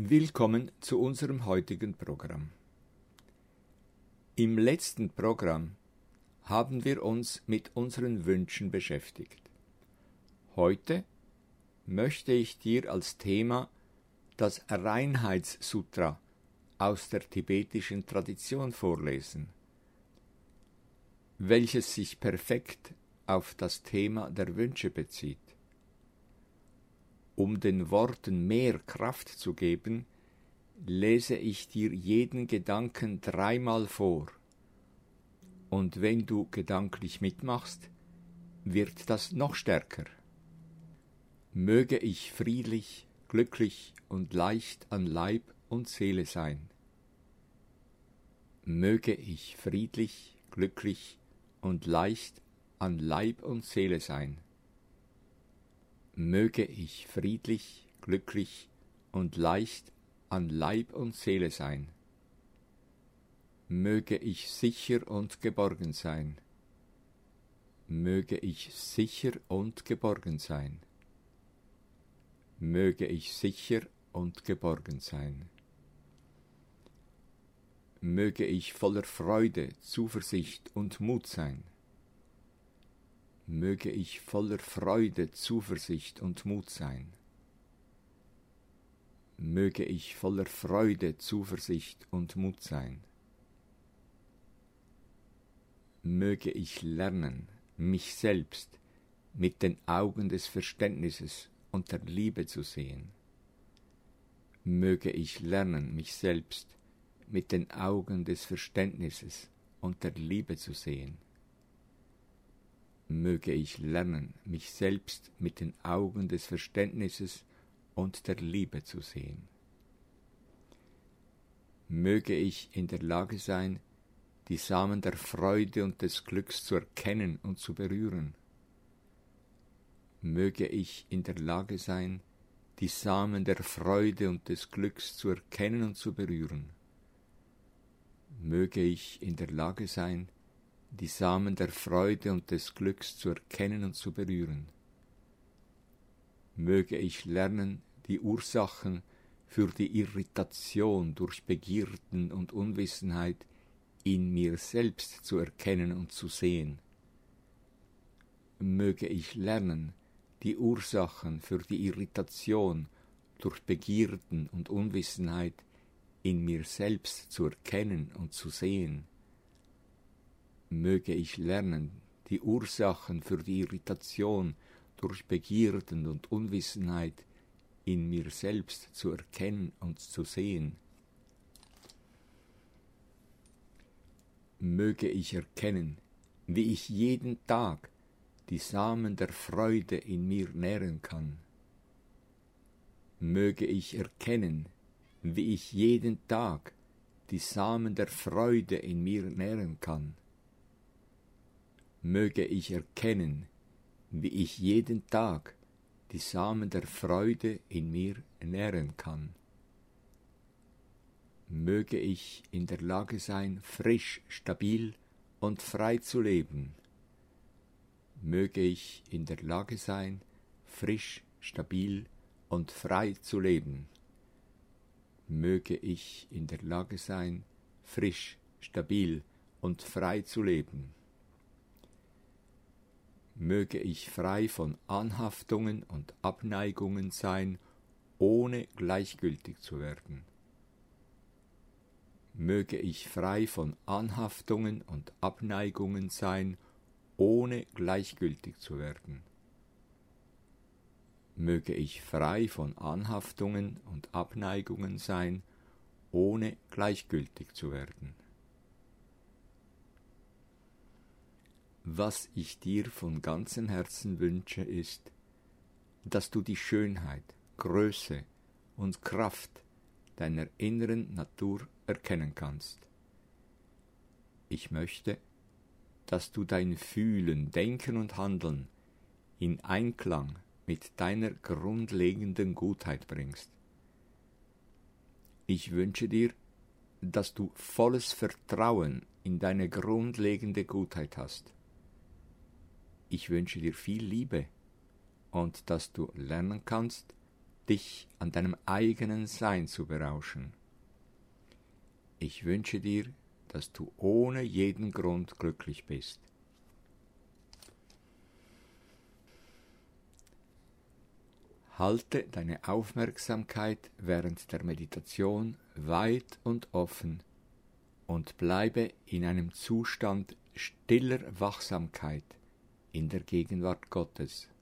Willkommen zu unserem heutigen Programm. Im letzten Programm haben wir uns mit unseren Wünschen beschäftigt. Heute möchte ich dir als Thema das Reinheitssutra aus der tibetischen Tradition vorlesen, welches sich perfekt auf das Thema der Wünsche bezieht. Um den Worten mehr Kraft zu geben, lese ich dir jeden Gedanken 3-mal vor. Und wenn du gedanklich mitmachst, wird das noch stärker. Möge ich friedlich, glücklich und leicht an Leib und Seele sein. Möge ich friedlich, glücklich und leicht an Leib und Seele sein. Möge ich friedlich, glücklich und leicht an Leib und Seele sein. Möge ich sicher und geborgen sein. Möge ich sicher und geborgen sein. Möge ich sicher und geborgen sein. Möge ich voller Freude, Zuversicht und Mut sein. Möge ich voller Freude, Zuversicht und Mut sein. Möge ich voller Freude, Zuversicht und Mut sein. Möge ich lernen, mich selbst mit den Augen des Verständnisses und der Liebe zu sehen. Möge ich lernen, mich selbst mit den Augen des Verständnisses und der Liebe zu sehen. Möge ich lernen, mich selbst mit den Augen des Verständnisses und der Liebe zu sehen. Möge ich in der Lage sein, die Samen der Freude und des Glücks zu erkennen und zu berühren. Möge ich in der Lage sein, die Samen der Freude und des Glücks zu erkennen und zu berühren. Möge ich in der Lage sein, die Samen der Freude und des Glücks zu erkennen und zu berühren. Möge ich lernen, die Ursachen für die Irritation durch Begierden und Unwissenheit in mir selbst zu erkennen und zu sehen. Möge ich lernen, die Ursachen für die Irritation durch Begierden und Unwissenheit in mir selbst zu erkennen und zu sehen. Möge ich lernen, die Ursachen für die Irritation durch Begierden und Unwissenheit in mir selbst zu erkennen und zu sehen. Möge ich erkennen, wie ich jeden Tag die Samen der Freude in mir nähren kann. Möge ich erkennen, wie ich jeden Tag die Samen der Freude in mir nähren kann. Möge ich erkennen, wie ich jeden Tag die Samen der Freude in mir nähren kann. Möge ich in der Lage sein, frisch, stabil und frei zu leben. Möge ich in der Lage sein, frisch, stabil und frei zu leben. Möge ich in der Lage sein, frisch, stabil und frei zu leben. Möge ich frei von Anhaftungen und Abneigungen sein, ohne gleichgültig zu werden. Möge ich frei von Anhaftungen und Abneigungen sein, ohne gleichgültig zu werden. Möge ich frei von Anhaftungen und Abneigungen sein, ohne gleichgültig zu werden. Was ich dir von ganzem Herzen wünsche, ist, dass du die Schönheit, Größe und Kraft deiner inneren Natur erkennen kannst. Ich möchte, dass du dein Fühlen, Denken und Handeln in Einklang mit deiner grundlegenden Gutheit bringst. Ich wünsche dir, dass du volles Vertrauen in deine grundlegende Gutheit hast. Ich wünsche dir viel Liebe und dass du lernen kannst, dich an deinem eigenen Sein zu berauschen. Ich wünsche dir, dass du ohne jeden Grund glücklich bist. Halte deine Aufmerksamkeit während der Meditation weit und offen und bleibe in einem Zustand stiller Wachsamkeit in der Gegenwart Gottes.